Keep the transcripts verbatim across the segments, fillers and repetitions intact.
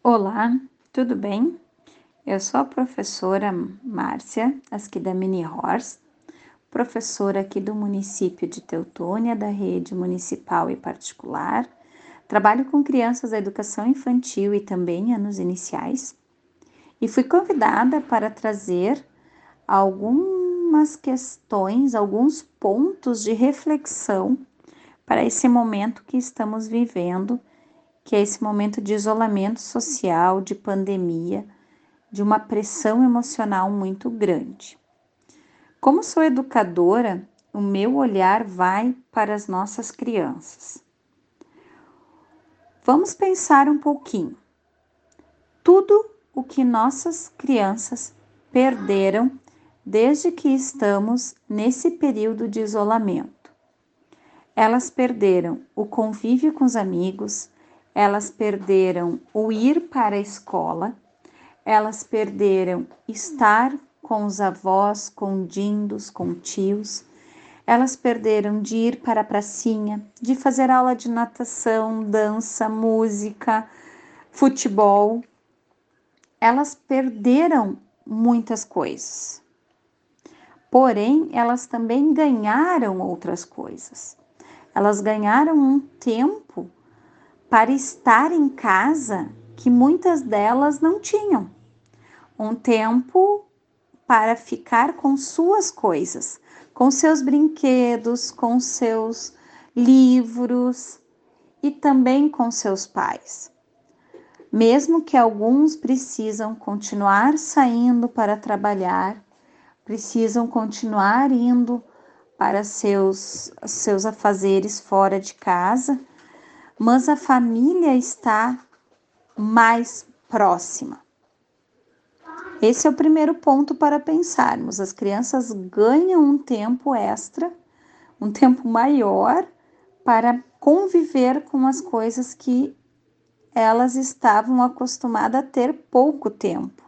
Olá, tudo bem? Eu sou a professora Márcia, aqui da Mini Horse, professora aqui do município de Teutônia, da rede municipal e particular. Trabalho com crianças da educação infantil e também anos iniciais. E fui convidada para trazer algumas questões, alguns pontos de reflexão para esse momento que estamos vivendo, que é esse momento de isolamento social, de pandemia, de uma pressão emocional muito grande. Como sou educadora, o meu olhar vai para as nossas crianças. Vamos pensar um pouquinho. Tudo o que nossas crianças perderam desde que estamos nesse período de isolamento. Elas perderam o convívio com os amigos, elas perderam o ir para a escola, elas perderam estar com os avós, com dindos, com tios. Elas perderam de ir para a pracinha, de fazer aula de natação, dança, música, futebol. Elas perderam muitas coisas. Porém, elas também ganharam outras coisas. Elas ganharam um tempo para estar em casa que muitas delas não tinham. Um tempo para ficar com suas coisas, com seus brinquedos, com seus livros e também com seus pais. Mesmo que alguns precisam continuar saindo para trabalhar, precisam continuar indo para seus, seus afazeres fora de casa, mas a família está mais próxima. Esse é o primeiro ponto para pensarmos. As crianças ganham um tempo extra, um tempo maior para conviver com as coisas que elas estavam acostumadas a ter pouco tempo.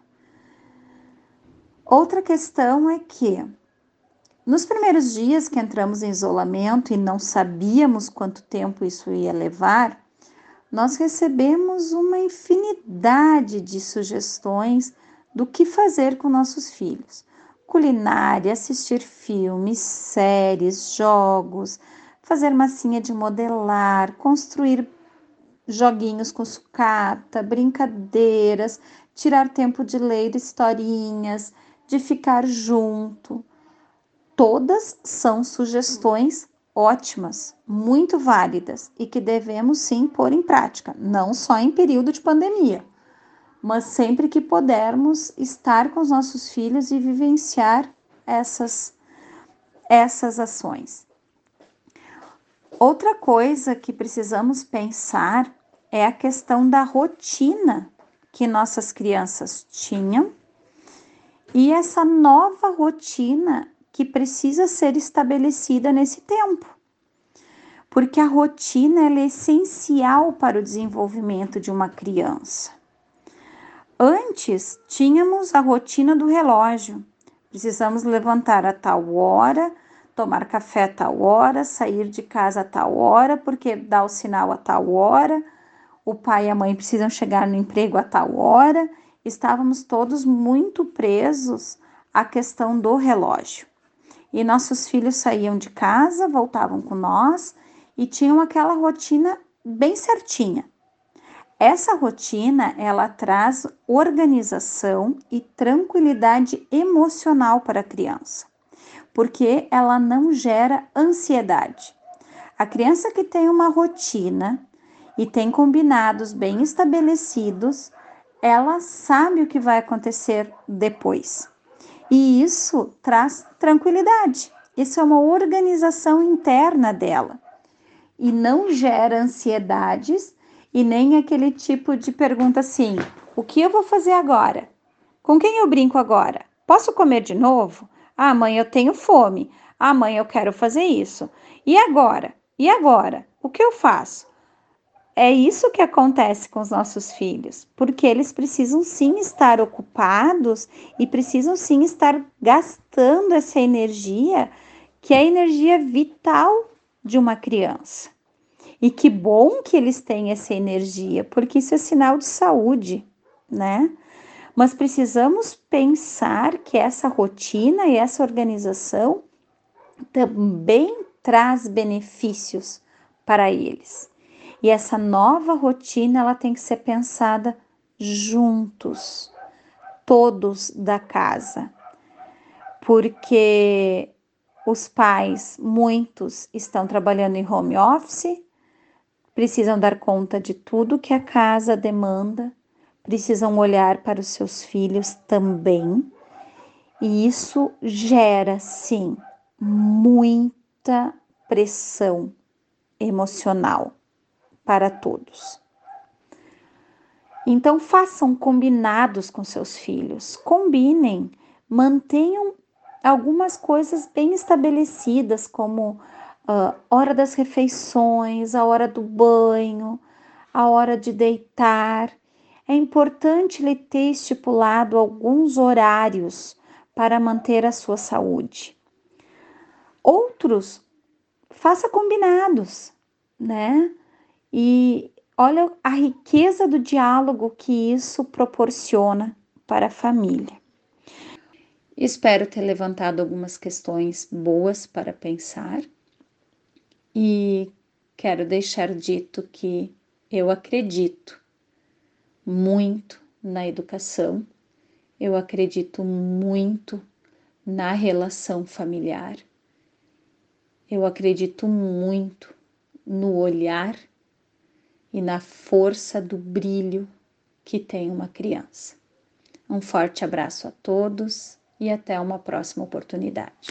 Outra questão é que, nos primeiros dias que entramos em isolamento e não sabíamos quanto tempo isso ia levar, nós recebemos uma infinidade de sugestões do que fazer com nossos filhos. Culinária, assistir filmes, séries, jogos, fazer massinha de modelar, construir joguinhos com sucata, brincadeiras, tirar tempo de ler historinhas, de ficar junto. Todas são sugestões ótimas, muito válidas e que devemos sim pôr em prática, não só em período de pandemia, mas sempre que pudermos estar com os nossos filhos e vivenciar essas, essas ações. Outra coisa que precisamos pensar é a questão da rotina que nossas crianças tinham e essa nova rotina que precisa ser estabelecida nesse tempo. Porque a rotina ela é essencial para o desenvolvimento de uma criança. Antes, tínhamos a rotina do relógio. Precisamos levantar a tal hora, tomar café a tal hora, sair de casa a tal hora, porque dá o sinal a tal hora. O pai e a mãe precisam chegar no emprego a tal hora. Estávamos todos muito presos à questão do relógio. E nossos filhos saíam de casa, voltavam com nós e tinham aquela rotina bem certinha. Essa rotina, ela traz organização e tranquilidade emocional para a criança, porque ela não gera ansiedade. A criança que tem uma rotina e tem combinados bem estabelecidos, ela sabe o que vai acontecer depois. E isso traz tranquilidade. Isso é uma organização interna dela. E não gera ansiedades e nem aquele tipo de pergunta assim: o que eu vou fazer agora? Com quem eu brinco agora? Posso comer de novo? Ah, mãe, eu tenho fome. Ah, mãe, eu quero fazer isso. E agora? E agora? O que eu faço? É isso que acontece com os nossos filhos, porque eles precisam sim estar ocupados e precisam sim estar gastando essa energia, que é a energia vital de uma criança. E que bom que eles têm essa energia, porque isso é sinal de saúde, né? Mas precisamos pensar que essa rotina e essa organização também traz benefícios para eles. E essa nova rotina, ela tem que ser pensada juntos, todos da casa, porque os pais, muitos estão trabalhando em home office, precisam dar conta de tudo que a casa demanda, precisam olhar para os seus filhos também, e isso gera, sim, muita pressão emocional para todos. Então, façam combinados com seus filhos, combinem, mantenham algumas coisas bem estabelecidas, como a uh, hora das refeições, a hora do banho, a hora de deitar. É importante ele ter estipulado alguns horários para manter a sua saúde. Outros, faça combinados, né? E olha a riqueza do diálogo que isso proporciona para a família. Espero ter levantado algumas questões boas para pensar e quero deixar dito que eu acredito muito na educação, eu acredito muito na relação familiar, eu acredito muito no olhar e na força do brilho que tem uma criança. Um forte abraço a todos e até uma próxima oportunidade.